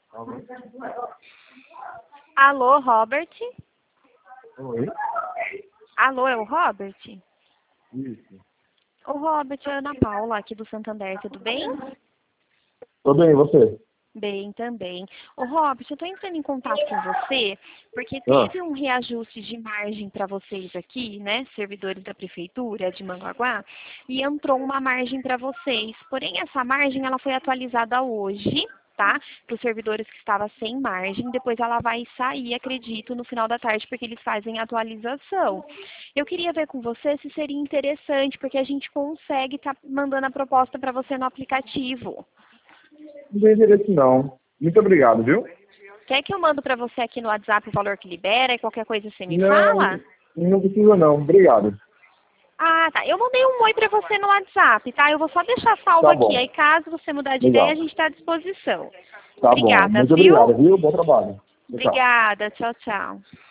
Alô, Robert? Oi? Alô, é o Robert? Isso. O Robert, é a Ana Paula, aqui do Santander, tudo bem? Tô bem, e você? Bem, também. Ô, Robert, eu estou entrando em contato com você porque Ah, teve um reajuste de margem para vocês aqui, né, servidores da prefeitura de Manguaguá, e entrou uma margem para vocês. Porém, essa margem ela foi atualizada hoje, tá? Para os servidores que estavam sem margem. Depois ela vai sair, acredito, no final da tarde, porque eles fazem a atualização. Eu queria ver com você se seria interessante, porque a gente consegue estar mandando a proposta para você no aplicativo. não tem interesse não. Muito obrigado, viu? Quer que eu mando para você aqui no WhatsApp o valor que libera e qualquer coisa você me Não, fala? não precisa não. Obrigado. Ah, tá. Eu mandei um oi para você no WhatsApp, tá? Eu vou só deixar salvo Tá aqui. bom. Aí, caso você mudar de ideia, a Legal. gente está à disposição. Tá bom. Obrigada, Muito viu? obrigado, viu? Bom trabalho. Tchau, tchau. Obrigada. Tchau, tchau.